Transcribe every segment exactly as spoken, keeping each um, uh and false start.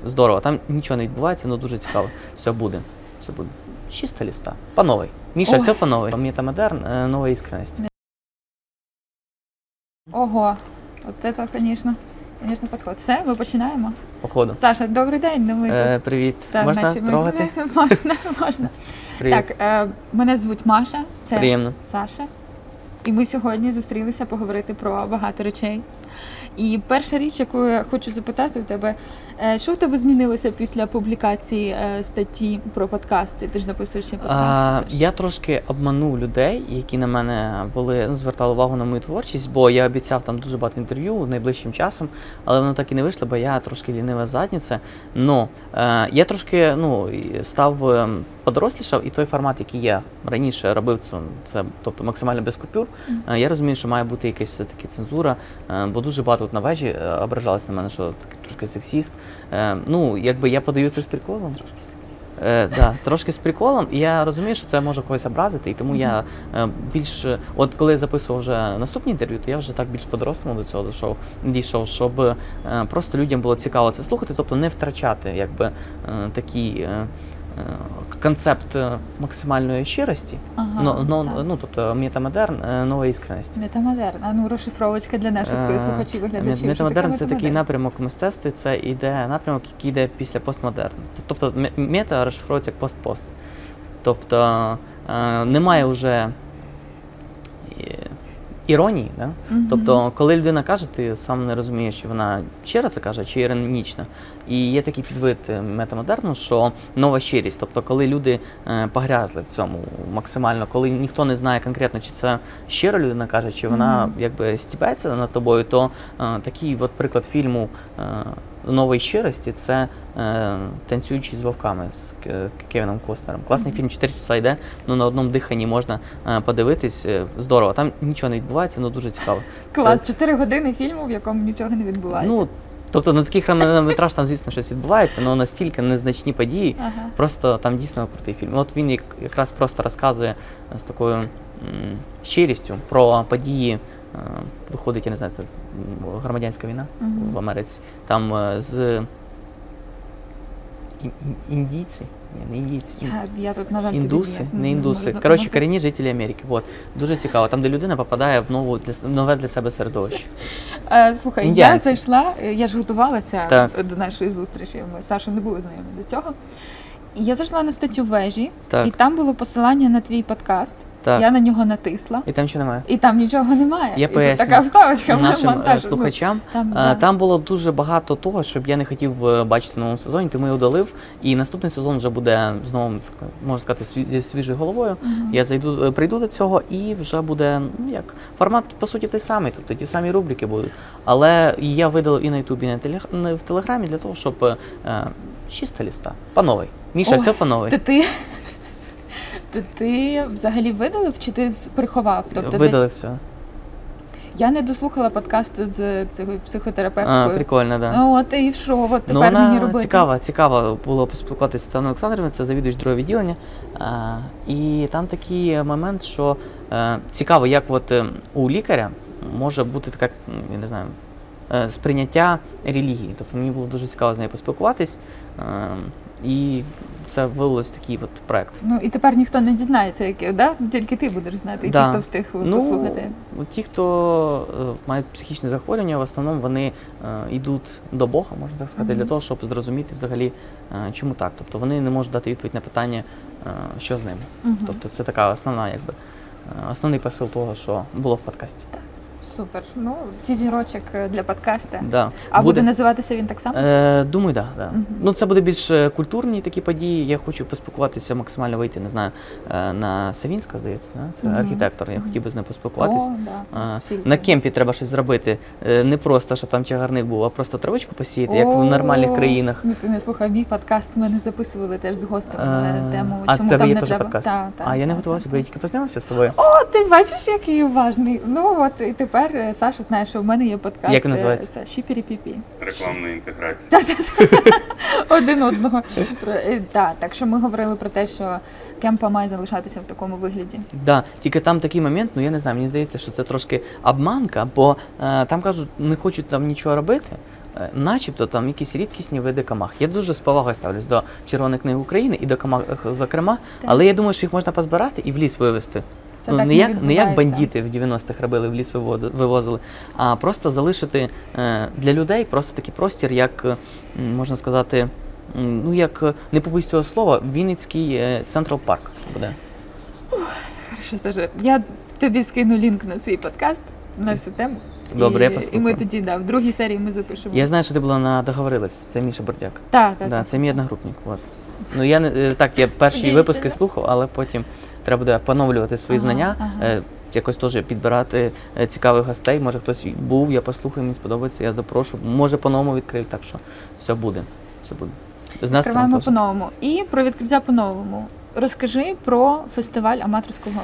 здорово. Там нічого не відбувається, але дуже цікаво. Все буде. Все буде. Чисто листа. По новій. Міша, Ой. все по новій. Метамодерн, э, нова іскренність. Ого, от це, звісно, звісно, підход. Все, ми починаємо. Походу. Саша, добрий день. Ну, ми Е, тут. привіт. Так, Можна наче ми- трогати? Можна, можна. Привіт. Так, е, мене звуть Маша, це Приємно. Саша. І ми сьогодні зустрілися поговорити про багато речей. І перша річ, яку я хочу запитати у тебе, е, що у тебе змінилося після публікації е, статті про подкасти? Ти ж записуєш ще подкасти. А, Саш. я трошки обманув людей, які на мене були, звертали увагу на мою творчість, бо я обіцяв там дуже багато інтерв'ю найближчим часом, але воно так і не вийшло, бо я трошки лінива задниця. Но е, я трошки ну, і став е, подорослішав, і той формат, який я раніше робив, це, це тобто максимально без купюр, е, я розумію, що має бути якась все-таки цензура, е, бо дуже багато от на вежі е, ображалось на мене, що такий трошки сексіст. Е, ну, якби я подаю це з приколом. Трошки сексіст. Е, да, трошки з приколом, і я розумію, що це може когось образити, і тому mm-hmm. я е, більш, от коли я записував вже наступні інтерв'ю, то я вже так більш по-дорослому до цього дійшов, дійшов, щоб е, просто людям було цікаво це слухати, тобто не втрачати якби е, такі е, концепт максимальної щирості, Ага, но, но, так. ну, тобто метамодерн, нова іскренність. Метамодерн. А ну, розшифровочка для наших Е, слухачів і глядачів. Метамодерн – Що це таке такий метамодерн? напрямок в мистецтві, це іде напрямок, який йде після постмодерну. Це, тобто м- мета розшифровується як пост-пост. Тобто е, немає вже е, іронії, да? Мгм. Тобто, коли людина каже, ти сам не розумієш, чи вона щиро це каже, чи іронічно. І є такий підвид е, метамодерну, що нова щирість. Тобто, коли люди е, погрязли в цьому максимально, коли ніхто не знає конкретно, чи це щиро людина каже, чи вона Мгм. якби стібається над тобою, то е, такий от приклад фільму е, нової щирості це е, «Танцюючи з вовками» з К- Кевіном Костнером. Класний Мгм. фільм, чотири часа йде, ну на одному диханні можна е, подивитись. Е, здорово. Там нічого не відбувається, але дуже цікаво. Клас, Це- чотири години фільму, в якому нічого не відбувається. Ну, тобто на такий хронометраж там, звісно, щось відбувається, але настільки незначні події, Ага. просто там дійсно крутий фільм. От він як- якраз просто розказує з такою м, щирістю про події. е, Виходить, я не знаю, це м, громадянська війна Мгм. в Америці. Там е, з ін- ін- індійці, ні, не індійці, ін- Я, я тут, на жаль, тобі індуси, ніяк не зможу індуси. допомогти. Коротше, корінні жителі Америки. От. Дуже цікаво. Там, де людина попадає в нову для, с- нове для себе середовище. Е, Слухай, я Індіанці. зайшла, е, я ж готувалася Так. до нашої зустрічі. Ми з Сашою не були знайомі до цього. І я зайшла на статтю вежі, Так. і там було посилання на твій подкаст. Так. Я на нього натисла, І там нічого немає. і там нічого немає. Я і тут поясню така вставочка нашим е, монтаж. слухачам. Там, Е, да. Там було дуже багато того, щоб я не хотів е, бачити в новому сезоні, тому я удалив. І наступний сезон вже буде знову, можна сказати, сві- зі свіжою головою. Мгм. Я зайду, е, прийду до цього, і вже буде, ну як, формат по суті той самий, тобто ті самі рубрики будуть. Але я видалив і на Ютубі, і на телег... не в Телеграмі для того, щоб е, е, чисто листа. По новій. Міша, Ой, все по новій. То ти, то ти взагалі видалив чи ти з- приховав? Тобто Видалив все. Ти... Я не дослухала подкаст з цього А, психотерапевткою. прикольно, да. Ну от і що, от Ну, тепер мені вона робити? цікава, цікаво було поспілкуватися з Тетяною Олександрівною, це завідувач другого відділення. А, і там такий момент, що е, цікаво, як от е, у лікаря може бути така, м, я не знаю, е, сприйняття релігії. Тобто мені було дуже цікаво з нею поспілкуватись. Е, і це вилилось такий от проект. Ну і тепер ніхто не дізнається, яке, да? Тільки ти будеш знати, і Да. ті, хто встиг послухати. Ну, ті, хто е, мають психічні захворювання, в основному вони е, йдуть до Бога, можна так сказати, Мгм. для того, щоб зрозуміти взагалі, е, чому так. Тобто вони не можуть дати відповідь на питання, е, що з ними. Мгм. Тобто це така основна, якби, е, основний посил того, що було в подкасті. Супер. Ну, тізерочок для подкаста. Да. А буде... називатися він так само? Е, думаю, так. Да, да. Мгм. Ну, це буде більш е, культурні такі події. Я хочу поспілкуватися, максимально вийти, не знаю, е, на Савінська, здається, да? Це Мгм. архітектор, я Мгм. хотів би з ним поспілкуватися. О, да. А, Всі На такі. кемпі треба щось зробити. Е, Не просто, щоб там чагарник був, а просто травичку посіяти, як в нормальних О, країнах. Ну, ти не слухав мій подкаст, ми не записували теж з гостем на Е, тему, А чому в тебе там є не теж треба. подкаст? Та, та, А я не та, готувався, та, бо я та. тільки познайомився з тобою. О, ти бачиш, який уважний. Ну от і тепер е, Саша знає, що в мене є подкаст. Як він називається? е, Шіпірі-піпі. Рекламна інтеграція. Один одного. Про- е, та, так що ми говорили про те, що кемпа має залишатися в такому вигляді. Да, тільки там такий момент, ну я не знаю, мені здається, що це трошки обманка, бо е, там кажуть, не хочуть там нічого робити, е, начебто там якісь рідкісні види камах. Я дуже з повагою ставлюсь до Червоної книги України і до камах, зокрема, Так. але я думаю, що їх можна позбирати і в ліс вивезти. Це Ну, так не, не як, не як відбувається. бандити в дев'яностих робили, в ліс виводи- вивозили, а просто залишити е, для людей просто такий простір, як, е, м, можна сказати, м, ну як, е, не побоюсь цього слова, Вінницький е, Централ Парк буде. Хорошо, Саша, я тобі скину лінк на свій подкаст на всю тему. Добре, і, я послухаю. І ми тоді, да, в другій серії ми запишемо. Я знаю, що ти була на договорилась, це Міша Бордяк. Так, так, Да, так. це мій одногрупник. От. Ну я не е, так, я перші Дивіться, випуски да. слухав, але потім треба буде поновлювати свої Ага, знання, ага. е, якось теж підбирати е, цікавих гостей. Може хтось був, я послухаю, мені сподобається, я запрошу. Може по-новому відкрию, так що все буде. Все буде. З настроєм Відкриваємо теж. по-новому. І про відкриття по-новому. Розкажи про фестиваль аматорського.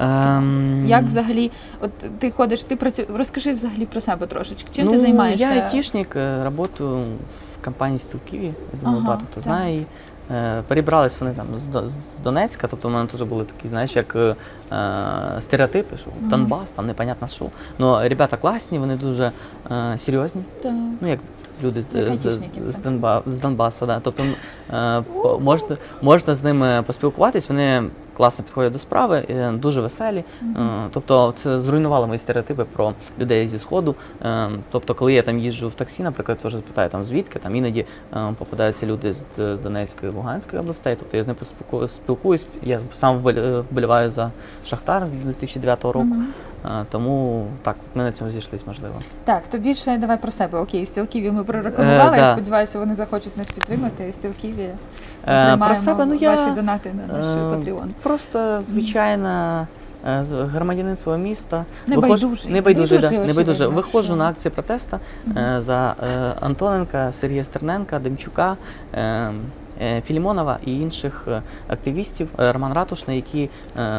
Ем, Як взагалі, от ти ходиш, ти працюєш, розкажи взагалі про себе трошечки. Чим ну, ти займаєшся? Я айтішник, е, працюю в компанії Steel Києві, я думаю, Ага, багато хто так. знає її. Е, Перебрались вони там з, До- з Донецька, тобто в мене теж були такі, знаєш, як е, е, стереотипи, що Мгм. Донбас, там непонятно що. Ну, ребята класні, вони дуже е, серйозні. Так. Ну, як люди з, Як з, айтішники, в з, принципі. Донба, з Донбасу, да. Тобто е, по- можна, можна з ними поспілкуватись, вони класно підходять до справи, е, дуже веселі. Мгм. Е, Тобто це зруйнувало мої стереотипи про людей зі Сходу. Е, Тобто, коли я там їжджу в таксі, наприклад, теж питаю там звідки, там іноді е, попадаються люди з, з Донецької і Луганської областей, тобто я з ними поспілку- спілкуюсь, я сам вболь- вболіваю за Шахтар з дві тисячі дев'ятого року, Мгм. Е, тому так, ми на цьому зійшлись, можливо. Так, тобі ще давай про себе. Окей, Стіл Києві ми прорекламували. Е, Я да. сподіваюся, вони захочуть нас підтримати. Стіл Києві Е, приймаємо Про себе, ну я ваші донати на наш е, Patreon. просто звичайна е, з- громадянин свого міста. Небайдужий. Виходжу- небайдужий, да, Небайдужий, небайдужий. очевидно, Виходжу що- на акції протесту Мгм. е, за е, Антоненка, Сергія Стерненка, Демчука, е, е, Філімонова і інших е, активістів, е, Роман Ратушний, які, е,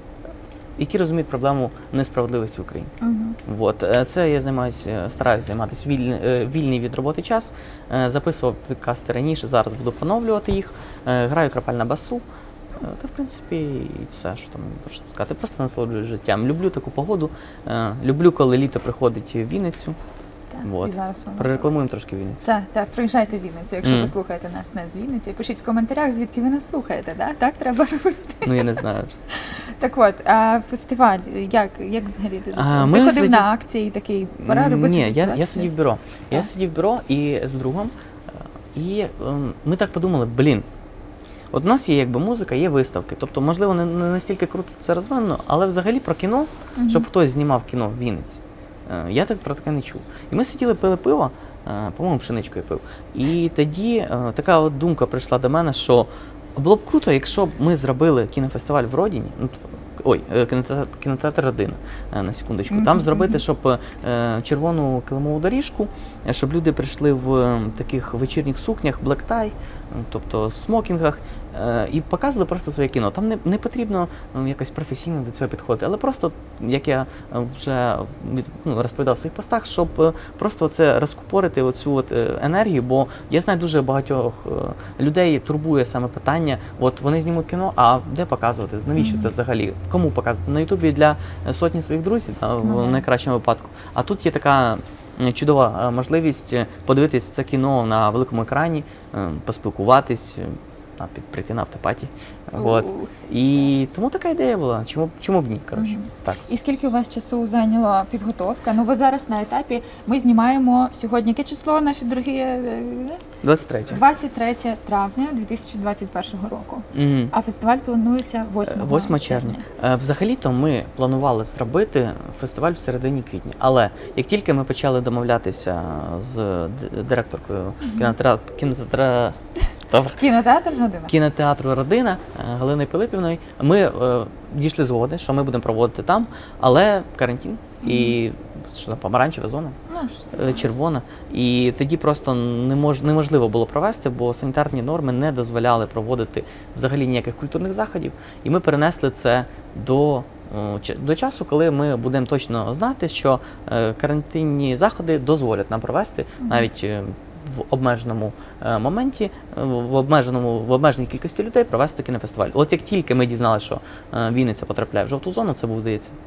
які розуміють проблему несправедливості в Україні. Мгм. От. е, Це я займаюся, стараюся займатися вільний, е, вільний від роботи час. Е, Записував підкасти раніше, зараз буду поновлювати їх. Е, Граю крапель на басу. Е, Та, в принципі, і все, що там можна сказати. Просто насолоджуюсь життям. Люблю таку погоду. Е, Люблю, коли літо приходить в Вінницю. Так, Вот. і зараз воно Прорекламуємо трошки Вінницю. Так, так, приїжджайте в Вінницю, якщо Мгм. ви слухаєте нас не з Вінниці. Пишіть в коментарях, звідки ви нас слухаєте, да? Так треба робити. Ну, я не знаю. Так от, а фестиваль, як, як взагалі ти до А, цього? ми Ти ходив сидів- на акції такий, пора робити Ні, я, фестиваль? я сидів в бюро. Я Так. сидів в бюро і з другом. е, І ем, ми так подумали, блін. От у нас є якби музика, є виставки. Тобто, можливо, не, не настільки круто це розвинено, але взагалі про кіно, Мгм. щоб хтось знімав кіно в Вінниці. е, Я так про таке не чув. І ми сиділи, пили пиво, е, по-моєму, пшеничкою пив. І тоді е, така от думка прийшла до мене, що було б круто, якщо б ми зробили кінофестиваль в Родині. Ну, т- Ой, е, кінотеатр, кінотеатр Родина, е, на секундочку. Там Мгм, зробити, мгм. щоб е, червону килимову доріжку, е, щоб люди прийшли в е, таких вечірніх сукнях, блектай, тобто в смокінгах, е, і показували просто своє кіно. Там не, не потрібно е, якось професійно до цього підходити, але просто, як я е, вже від, ну, розповідав в своїх постах, щоб е, просто це розкупорити оцю от е, енергію, бо я знаю дуже багатьох е, людей турбує саме питання, от вони знімуть кіно, а де показувати? Навіщо це Мгм. взагалі? Кому показувати? На Ютубі для е, сотні своїх друзів, та, Ну, в да. найкращому випадку. А тут є така е, чудова е, можливість е, подивитись це кіно на великому екрані, е, поспілкуватись, е, а, під- прийти на автопаті. От. Ух. І тому така ідея була. Чому, чому б ні? Коротше, Мгм. так. І скільки у вас часу зайняла підготовка? Ну, ви зараз на етапі. Ми знімаємо сьогодні. Яке число, наші дорогі? е, двадцять третє. двадцять третє травня дві тисячі двадцять першого року. Мгм. А фестиваль планується восьмого восьмого червня. Е, Взагалі-то ми планували зробити фестиваль в середині квітня. Але як тільки ми почали домовлятися з д- директоркою кінотеатру, кінотеатра, Кінотеатр Родина. кінотеатру Родина е, Галиною Пилипівною, ми е, дійшли згоди, що ми будемо проводити там, але карантин і що там, помаранчева зона. Ну, що це? Е, червона, і тоді просто не мож, неможливо було провести, бо санітарні норми не дозволяли проводити взагалі ніяких культурних заходів. І ми перенесли це до, о, ч- до часу, коли ми будемо точно знати, що е, карантинні заходи дозволять нам провести Мгм. навіть е, в обмеженому е, моменті, е, в обмеженому в обмеженій кількості людей провести кінофестиваль. От як тільки ми дізналися, що е, Вінниця потрапляє в жовту зону, це був, здається,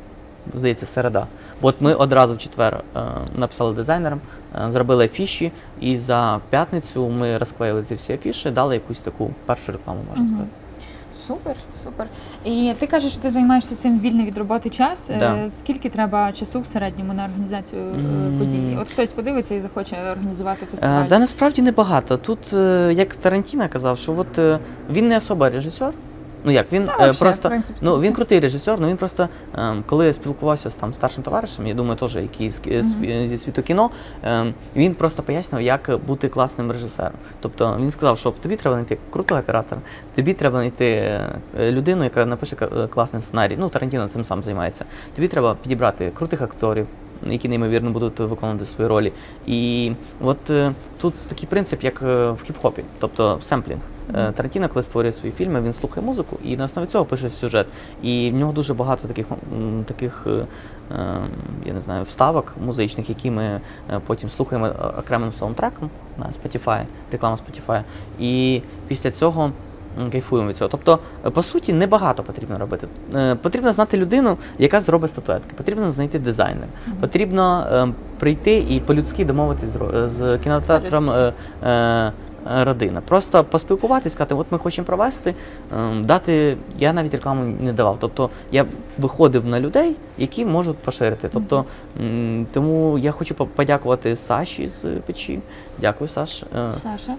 здається, середа. Бо от ми одразу в четвер е, написали дизайнерам, е, зробили афіші, і за п'ятницю ми розклеїли ці всі афіші, дали якусь таку першу рекламу, можна Мгм. сказати. Супер, супер. І ти кажеш, що ти займаєшся цим вільний від роботи час. Да. Е, Скільки треба часу в середньому на організацію е, М. події? От хтось подивиться і захоче організувати фестиваль. Е, Да, насправді небагато. Тут, е, як Тарантіно казав, що от е, він не особа режисер. Ну як, він Та, е, вообще, просто, в принципі, ну це він все. крутий режисер, але він просто, е, коли я спілкувався з там старшим товаришем, я думаю, теж який з, з- Мгм. зі світу кіно, е, він просто пояснював, як бути класним режисером. Тобто він сказав, що тобі треба знайти крутого оператора, тобі треба знайти е, людину, яка напише к- е, класний сценарій. Ну, Тарантіно цим сам займається. Тобі треба підібрати крутих акторів, які неймовірно будуть виконувати свої ролі. І от е, тут такий принцип, як е, в хіп-хопі, тобто семплінг. Е, Тарантіно, коли створює свої фільми, він слухає музику і на основі цього пише сюжет. І в нього дуже багато таких, м, таких е, е, я не знаю, вставок музичних, які ми е, потім слухаємо е, окремим саундтреком на Spotify, реклама Spotify. І після цього м, кайфуємо від цього. Тобто, е, по суті, небагато потрібно робити. Е, Потрібно знати людину, яка зробить статуетки. Потрібно знайти дизайнер. Мгм. Потрібно е, прийти і по-людськи домовитись з, ро- з кінотеатром е, е, е, родина. Просто поспілкуватись, сказати, от ми хочемо провести, ем, дати, я навіть рекламу не давав. Тобто я виходив на людей, які можуть поширити. Тобто, м, тому я хочу по- подякувати Саші з печі. Дякую, Саш. Е, Саша.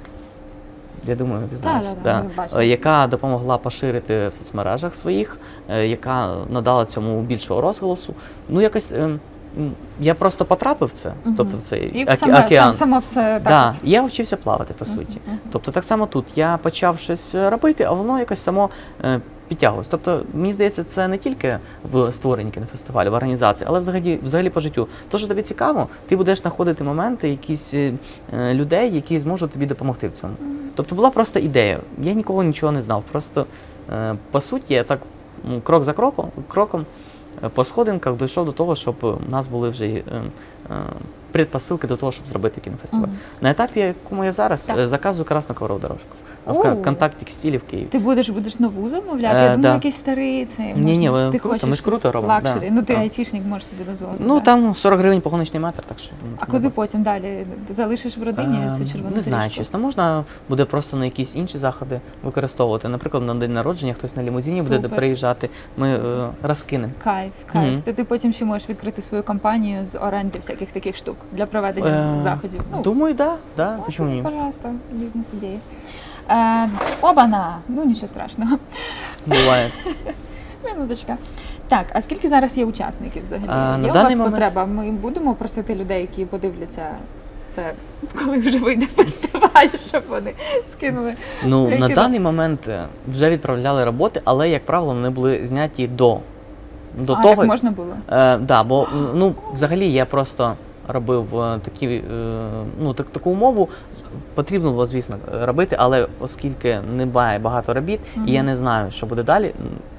Я думаю, ти знаєш, да, да, ми бачили. Е, яка допомогла поширити в соцмережах своїх, е, яка надала цьому більшого розголосу. Ну, якось ем, м, я просто потрапив в це, Мгм. тобто в цей І оке- саме, океан. сам, само все так. Да, от. я вчився плавати, по суті. Мгм. Тобто так само тут. Я почав щось е, робити, а воно якось само е, підтягувалось. Тобто, мені здається, це не тільки в створенні кінофестивалю, в організації, але взагалі, взагалі по життю. То, що тобі цікаво, ти будеш знаходити моменти, якісь е, е, людей, які зможуть тобі допомогти в цьому. Тобто була просто ідея. Я нікого нічого не знав. Просто е, по суті, я так м, крок за кроком, кроком е, по сходинках дійшов до того, щоб у нас були вже е, е, предпосилки до того, щоб зробити кінофестиваль. Мгм. На етапі, якому я зараз, Так. е, заказую красну коврову дорожку. В О. Кон- контакт текстилі в Києві. Ти будеш будеш нову замовляти? Е, Я думаю, да. якийсь старий цей. Ні, ні, можна. ви Ти круто, хочеш ми ж круто робимо, лакшері. да, Ну ти да. айтішник, можеш собі дозволити. Ну да. там сорок гривень погоночний метр, так що. ну, А не куди знаю. потім далі? Ти залишиш в родині Е, цю червону Не знаю, доріжку? чесно. Можна буде просто на якісь інші заходи використовувати. Наприклад, на день народження хтось на лімузині буде Супер. приїжджати. Ми Супер. е, розкинемо. Кайф, кайф. Мгм. То ти потім ще можеш відкрити свою компанію з оренди всяких таких штук для проведення Е, заходів. Ну, Думаю, да, да. ну, Почему ні? пожалуйста, бізнес-ідеї. Е, обана! Ну нічого страшного. Буває. Минуточка. Так, а скільки зараз є учасників взагалі? А, на є у даний вас момент- потреба? Ми будемо просити людей, які подивляться це, коли вже вийде фестиваль, щоб вони скинули. Ну, своє на кіно. даний момент е, вже відправляли роботи, але, як правило, вони були зняті до, до а, того. як можна було? Е, да, бо ну, взагалі я просто робив е, такі, е, ну, так, таку умову. Потрібно було, звісно, робити, але оскільки немає багато робіт, Мгм. і я не знаю, що буде далі. м,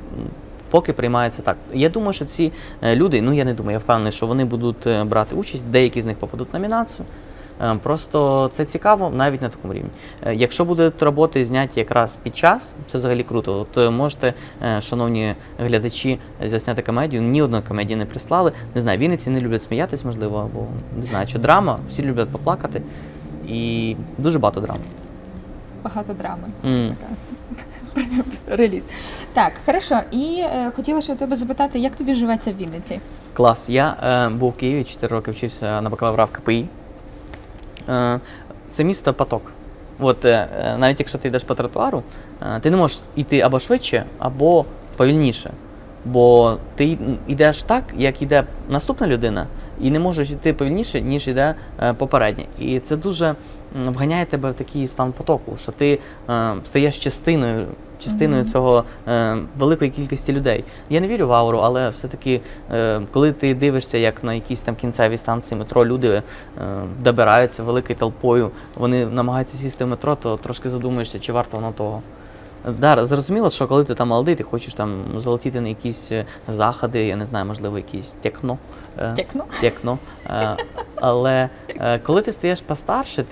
Поки приймається так. Я думаю, що ці е, люди, ну я не думаю, я впевнений, що вони будуть е, брати участь, деякі з них попадуть в номінацію. Е, Просто це цікаво навіть на такому рівні. Е, Якщо будуть роботи зняті якраз під час, це взагалі круто. От е, можете, е, шановні глядачі, засняти комедію. Ні одної комедії не прислали. Не знаю, вінниці не люблять сміятись, можливо, або не знаю, що драма, всі люблять поплакати. І дуже багато драм. Багато драми. Мгм. Така реліз. Так, хорошо. І е, хотіла ще у тебе запитати, як тобі живеться в Вінниці? Клас. Я е, був в Києві, чотири роки вчився на бакалавра в КПІ. Е, це місто поток. От е, е, навіть якщо ти йдеш по тротуару, е, ти не можеш йти або швидше, або повільніше. Бо ти й- йдеш так, як йде наступна людина, і не можеш йти повільніше, ніж йде е, попередня. І це дуже м, вганяє тебе в такий стан потоку, що ти е, стаєш частиною, частиною Мгм. цього е, великої кількості людей. Я не вірю в ауру, але все-таки, е, коли ти дивишся, як на якісь там кінцеві станції метро люди е, добираються великою толпою, вони намагаються сісти в метро, то трошки задумуєшся, чи варто воно того. Да, зрозуміло, що коли ти там молодий, ти хочеш там залетіти на якісь е, заходи, я не знаю, можливо, якісь техно. е, Текно? техно. Е, Але е, коли ти стаєш постарше, ти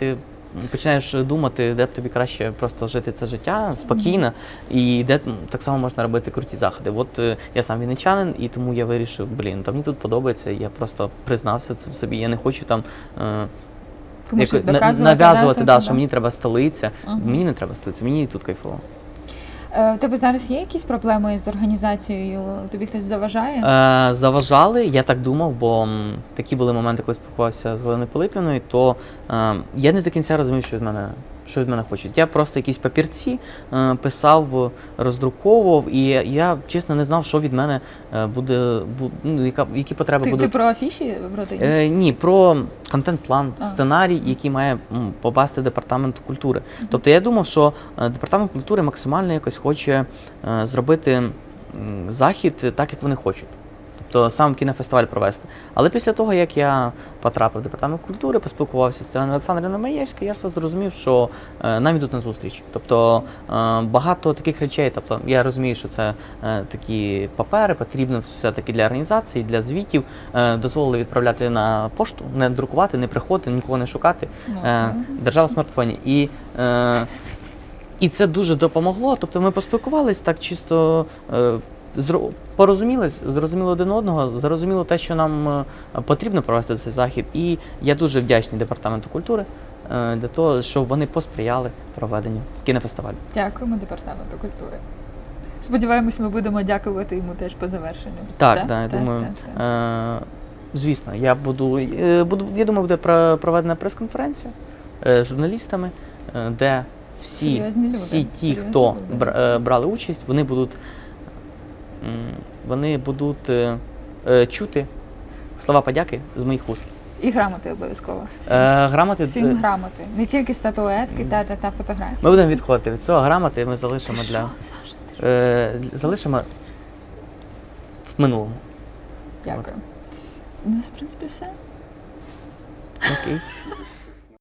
починаєш думати, де б тобі краще просто жити це життя спокійно, і де м, так само можна робити круті заходи. От е, я сам вінничанин, і тому я вирішив, блін, то мені тут подобається, я просто признався це в собі. Я не хочу там е, Тому щось на- доказувати, нав'язувати, да, да, тобі, що да. мені треба столиця. Мгм. Мені не треба столиця, мені і тут кайфово. Е, У тебе зараз є якісь проблеми з організацією? Тобі хтось заважає? Е, заважали, я так думав, бо м, такі були моменти, коли спілкувався з Галиною Пилипівною, то е, я не до кінця розумів, що від мене, що від мене хочуть. Я просто якісь папірці е, писав, роздруковував, і я чесно не знав, що від мене е, буде, бу, ну, яка, які потреби Ти, ти будуть. про афіші в родині? Е, ні, про контент-план, А. сценарій, який має м, попасти в департамент культури. Тобто я думав, що е, департамент культури максимально якось хоче е, зробити м, захід так, як вони хочуть. Тобто сам кінофестиваль провести. Але після того, як я потрапив в департамент культури, поспілкувався з Тетяною Олександрівною Маєвською, я все зрозумів, що е, нам йдуть на зустріч. Тобто е, багато таких речей, тобто я розумію, що це е, такі папери, потрібно все-таки для організації, для звітів, е, дозволили відправляти на пошту, не друкувати, не приходити, нікого не шукати. Ну, Е, все. держава в смартфоні. І, е, і це дуже допомогло. Тобто ми поспілкувались так чисто, е, зро- порозумілись, зрозуміли один одного, зрозуміло те, що нам е, потрібно провести цей захід. І я дуже вдячний департаменту культури е, для того, що вони посприяли проведенню кінофестивалю. Дякуємо департаменту культури. Сподіваємось, ми будемо дякувати йому теж по завершенню. Так, Так? да, я Так, думаю, так, так. Е, звісно, я буду, е, буду, я думаю, буде про- проведена прес-конференція е, з журналістами, е, де всі, Серйозні люди, всі ті, серйозні хто люди, бра- дійсно. е, брали участь, вони будуть, м, вони будуть е, е, чути слова подяки з моїх уст. І грамоти обов'язково. Всім, Е, грамоти, всім е, грамоти. Не тільки статуетки та, та, та фотографії. ми будемо відходити від цього, грамоти ми залишимо Ти для що, Саша, ти що? е, залишимо в минулому. Дякую. Ну, в принципі, все. Окей.